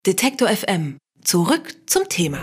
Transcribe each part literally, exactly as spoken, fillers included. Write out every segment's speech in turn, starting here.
Detektor F M. Zurück zum Thema.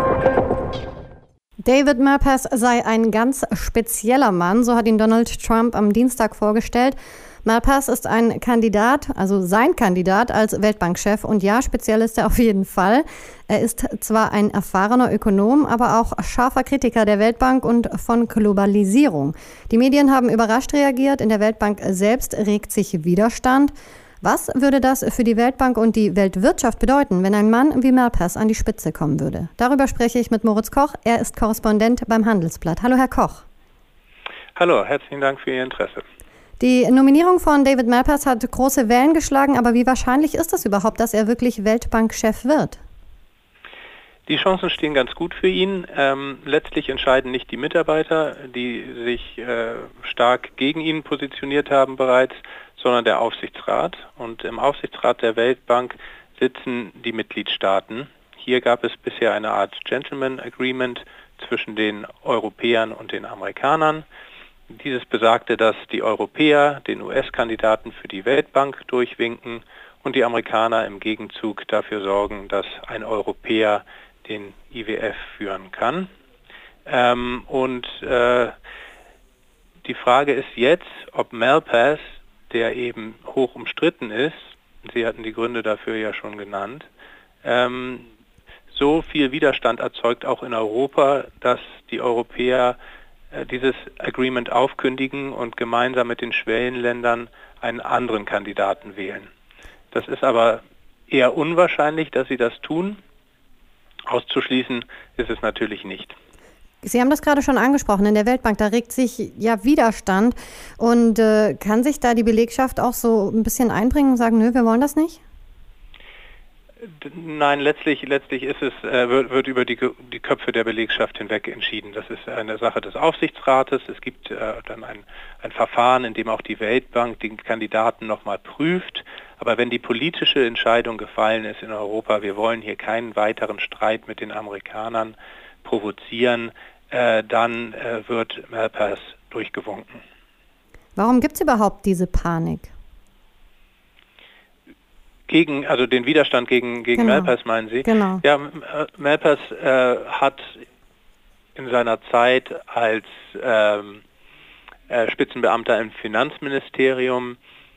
David Malpass sei ein ganz spezieller Mann, so hat ihn Donald Trump am Dienstag vorgestellt. Malpass ist ein Kandidat, also sein Kandidat als Weltbankchef. Und ja, speziell ist er auf jeden Fall. Er ist zwar ein erfahrener Ökonom, aber auch scharfer Kritiker der Weltbank und von Globalisierung. Die Medien haben überrascht reagiert. In der Weltbank selbst regt sich Widerstand. Was würde das für die Weltbank und die Weltwirtschaft bedeuten, wenn ein Mann wie Malpass an die Spitze kommen würde? Darüber spreche ich mit Moritz Koch. Er ist Korrespondent beim Handelsblatt. Hallo, Herr Koch. Hallo, herzlichen Dank für Ihr Interesse. Die Nominierung von David Malpass hat große Wellen geschlagen, aber wie wahrscheinlich ist es überhaupt, dass er wirklich Weltbankchef wird? Die Chancen stehen ganz gut für ihn. Ähm, letztlich entscheiden nicht die Mitarbeiter, die sich äh, stark gegen ihn positioniert haben bereits, sondern der Aufsichtsrat. Und im Aufsichtsrat der Weltbank sitzen die Mitgliedstaaten. Hier gab es bisher eine Art Gentleman Agreement zwischen den Europäern und den Amerikanern. Dieses besagte, dass die Europäer den U S-Kandidaten für die Weltbank durchwinken und die Amerikaner im Gegenzug dafür sorgen, dass ein Europäer den I W F führen kann. Ähm, und äh, die Frage ist jetzt, ob Malpass, der eben hoch umstritten ist, Sie hatten die Gründe dafür ja schon genannt, ähm, so viel Widerstand erzeugt, auch in Europa, dass die Europäer äh, dieses Agreement aufkündigen und gemeinsam mit den Schwellenländern einen anderen Kandidaten wählen. Das ist aber eher unwahrscheinlich, dass sie das tun. Auszuschließen ist es natürlich nicht. Sie haben das gerade schon angesprochen, in der Weltbank, da regt sich ja Widerstand. Und äh, kann sich da die Belegschaft auch so ein bisschen einbringen und sagen, nö, wir wollen das nicht? Nein, letztlich, letztlich ist es, äh, wird, wird über die, die Köpfe der Belegschaft hinweg entschieden. Das ist eine Sache des Aufsichtsrates. Es gibt äh, dann ein, ein Verfahren, in dem auch die Weltbank den Kandidaten nochmal prüft. Aber wenn die politische Entscheidung gefallen ist in Europa, wir wollen hier keinen weiteren Streit mit den Amerikanern provozieren, äh, dann äh, wird Malpass durchgewunken. Warum gibt es überhaupt diese Panik? Gegen, also den Widerstand gegen, gegen genau. Malpass, meinen Sie? Genau. Ja, Malpass äh, hat in seiner Zeit als ähm, äh, Spitzenbeamter im Finanzministerium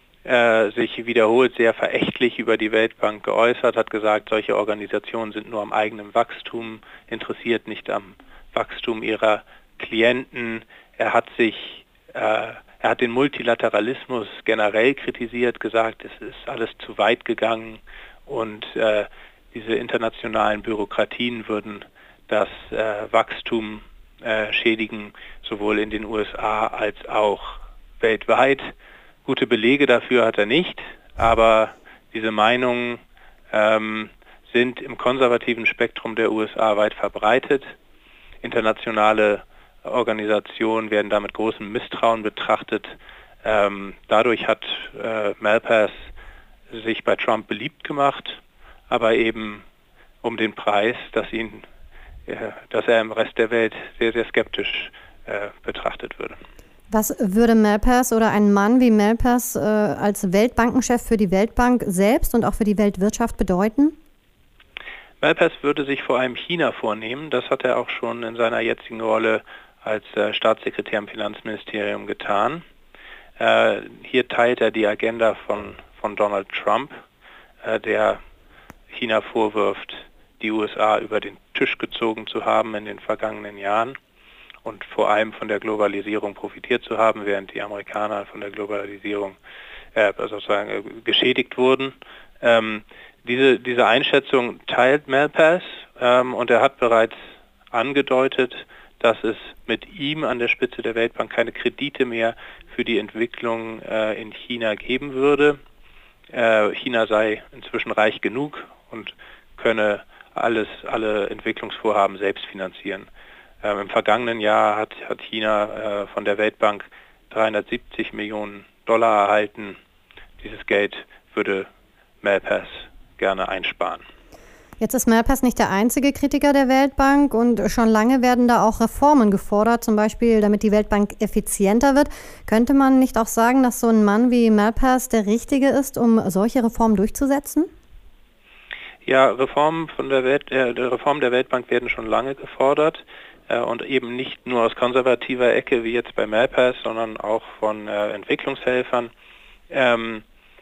äh, sich wiederholt sehr verächtlich über die Weltbank geäußert, hat gesagt, solche Organisationen sind nur am eigenen Wachstum interessiert, nicht am Wachstum ihrer Klienten. Er hat sich äh, Er hat den Multilateralismus generell kritisiert, gesagt, es ist alles zu weit gegangen und äh, diese internationalen Bürokratien würden das äh, Wachstum äh, schädigen, sowohl in den U S A als auch weltweit. Gute Belege dafür hat er nicht, aber diese Meinungen ähm, sind im konservativen Spektrum der U S A weit verbreitet. Internationale Organisationen werden da mit großem Misstrauen betrachtet. Ähm, dadurch hat äh, Malpass sich bei Trump beliebt gemacht, aber eben um den Preis, dass ihn, äh, dass er im Rest der Welt sehr, sehr skeptisch äh, betrachtet würde. Was würde Malpass oder ein Mann wie Malpass äh, als Weltbankenchef für die Weltbank selbst und auch für die Weltwirtschaft bedeuten? Malpass würde sich vor allem China vornehmen. Das hat er auch schon in seiner jetzigen Rolle als äh, Staatssekretär im Finanzministerium getan. Äh, hier teilt er die Agenda von, von Donald Trump, äh, der China vorwirft, die U S A über den Tisch gezogen zu haben in den vergangenen Jahren und vor allem von der Globalisierung profitiert zu haben, während die Amerikaner von der Globalisierung äh, sozusagen äh, geschädigt wurden. Ähm, diese, diese Einschätzung teilt Malpass ähm, und er hat bereits angedeutet, dass es mit ihm an der Spitze der Weltbank keine Kredite mehr für die Entwicklung äh, in China geben würde. Äh, China sei inzwischen reich genug und könne alles, alle Entwicklungsvorhaben selbst finanzieren. Ähm, Im vergangenen Jahr hat, hat China äh, von der Weltbank dreihundertsiebzig Millionen Dollar erhalten. Dieses Geld würde Malpass gerne einsparen. Jetzt ist Malpass nicht der einzige Kritiker der Weltbank und schon lange werden da auch Reformen gefordert, zum Beispiel damit die Weltbank effizienter wird. Könnte man nicht auch sagen, dass so ein Mann wie Malpass der Richtige ist, um solche Reformen durchzusetzen? Ja, Reformen von der Welt, äh, Reformen der Weltbank werden schon lange gefordert äh, und eben nicht nur aus konservativer Ecke wie jetzt bei Malpass, sondern auch von äh, Entwicklungshelfern. Ähm,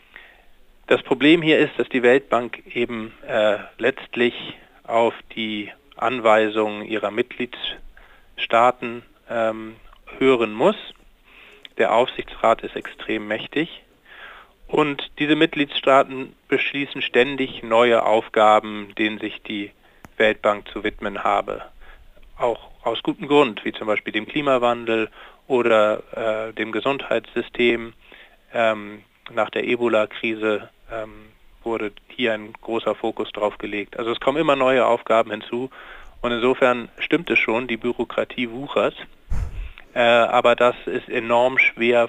das Problem hier ist, dass die Weltbank eben äh, letztlich auf die Anweisungen ihrer Mitgliedstaaten ähm, hören muss. Der Aufsichtsrat ist extrem mächtig. Und diese Mitgliedstaaten beschließen ständig neue Aufgaben, denen sich die Weltbank zu widmen habe. Auch aus gutem Grund, wie zum Beispiel dem Klimawandel oder äh, dem Gesundheitssystem. Ähm, nach der Ebola-Krise ähm, wurde hier ein großer Fokus drauf gelegt. Also es kommen immer neue Aufgaben hinzu. Und insofern stimmt es schon, die Bürokratie wuchert. Äh, aber das ist enorm schwer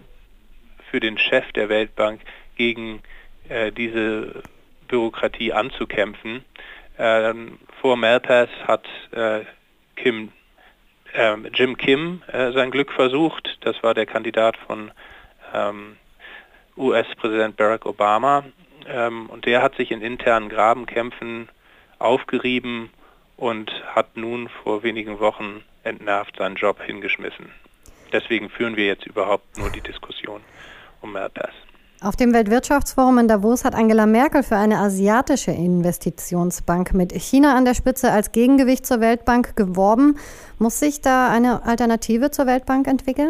für den Chef der Weltbank, gegen äh, diese Bürokratie anzukämpfen. Ähm, vor Malpass hat äh, Kim, äh, Jim Kim äh, sein Glück versucht. Das war der Kandidat von ähm, U S-Präsident Barack Obama. Ähm, und der hat sich in internen Grabenkämpfen aufgerieben und hat nun vor wenigen Wochen entnervt seinen Job hingeschmissen. Deswegen führen wir jetzt überhaupt nur die Diskussion um Malpass. Auf dem Weltwirtschaftsforum in Davos hat Angela Merkel für eine asiatische Investitionsbank mit China an der Spitze als Gegengewicht zur Weltbank geworben. Muss sich da eine Alternative zur Weltbank entwickeln?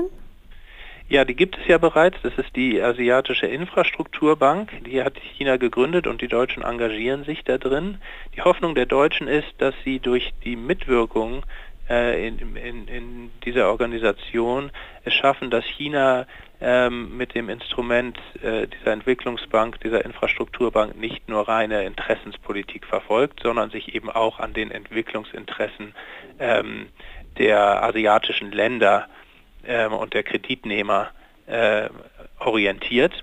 Ja, die gibt es ja bereits. Das ist die Asiatische Infrastrukturbank. Die hat China gegründet und die Deutschen engagieren sich da drin. Die Hoffnung der Deutschen ist, dass sie durch die Mitwirkung In, in, in dieser Organisation es schaffen, dass China ähm, mit dem Instrument äh, dieser Entwicklungsbank, dieser Infrastrukturbank nicht nur reine Interessenspolitik verfolgt, sondern sich eben auch an den Entwicklungsinteressen ähm, der asiatischen Länder ähm, und der Kreditnehmer äh, orientiert.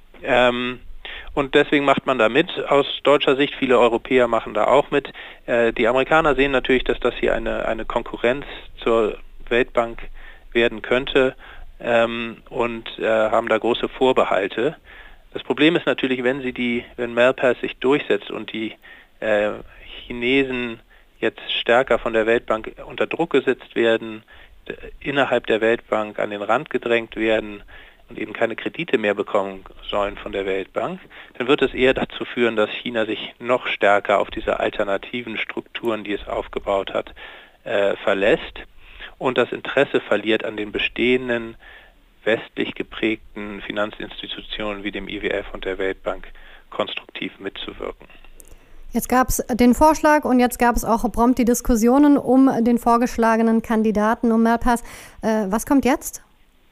Ähm, Und deswegen macht man da mit. Aus deutscher Sicht, viele Europäer machen da auch mit. Äh, die Amerikaner sehen natürlich, dass das hier eine, eine Konkurrenz zur Weltbank werden könnte ähm, und äh, haben da große Vorbehalte. Das Problem ist natürlich, wenn sie die, wenn Malpass sich durchsetzt und die äh, Chinesen jetzt stärker von der Weltbank unter Druck gesetzt werden, d- innerhalb der Weltbank an den Rand gedrängt werden, und eben keine Kredite mehr bekommen sollen von der Weltbank, dann wird es eher dazu führen, dass China sich noch stärker auf diese alternativen Strukturen, die es aufgebaut hat, äh, verlässt und das Interesse verliert an den bestehenden westlich geprägten Finanzinstitutionen wie dem I W F und der Weltbank konstruktiv mitzuwirken. Jetzt gab es den Vorschlag und jetzt gab es auch prompt die Diskussionen um den vorgeschlagenen Kandidaten, um Malpass. Äh, was kommt jetzt?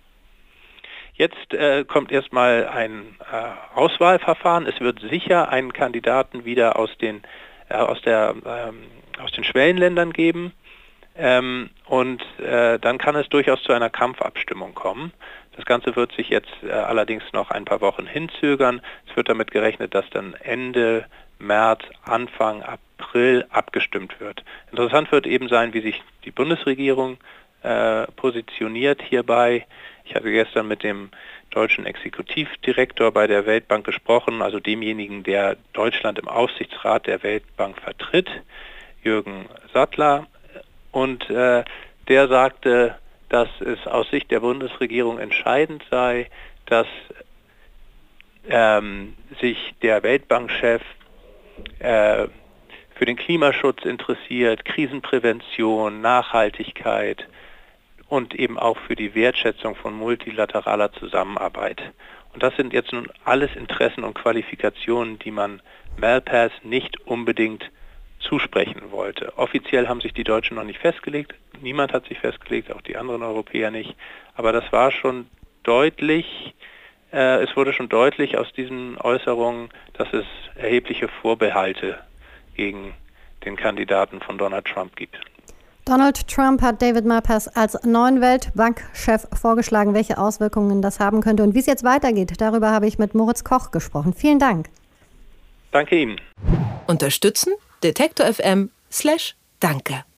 Jetzt äh, kommt erstmal ein äh, Auswahlverfahren. Es wird sicher einen Kandidaten wieder aus den, äh, aus der, ähm, aus den Schwellenländern geben. Ähm, und äh, dann kann es durchaus zu einer Kampfabstimmung kommen. Das Ganze wird sich jetzt äh, allerdings noch ein paar Wochen hinzögern. Es wird damit gerechnet, dass dann Ende März, Anfang April abgestimmt wird. Interessant wird eben sein, wie sich die Bundesregierung äh, positioniert hierbei. Ich hatte gestern mit dem deutschen Exekutivdirektor bei der Weltbank gesprochen, also demjenigen, der Deutschland im Aufsichtsrat der Weltbank vertritt, Jürgen Sattler. Und äh, der sagte, dass es aus Sicht der Bundesregierung entscheidend sei, dass ähm, sich der Weltbankchef äh, für den Klimaschutz interessiert, Krisenprävention, Nachhaltigkeit und eben auch für die Wertschätzung von multilateraler Zusammenarbeit. Und das sind jetzt nun alles Interessen und Qualifikationen, die man Malpass nicht unbedingt zusprechen wollte. Offiziell haben sich die Deutschen noch nicht festgelegt, niemand hat sich festgelegt, auch die anderen Europäer nicht, aber das war schon deutlich, äh, es wurde schon deutlich aus diesen Äußerungen, dass es erhebliche Vorbehalte gegen den Kandidaten von Donald Trump gibt. Donald Trump hat David Malpass als neuen Weltbankchef vorgeschlagen, welche Auswirkungen das haben könnte und wie es jetzt weitergeht. Darüber habe ich mit Moritz Koch gesprochen. Vielen Dank. Danke Ihnen. Unterstützen Detektor F M slash Danke.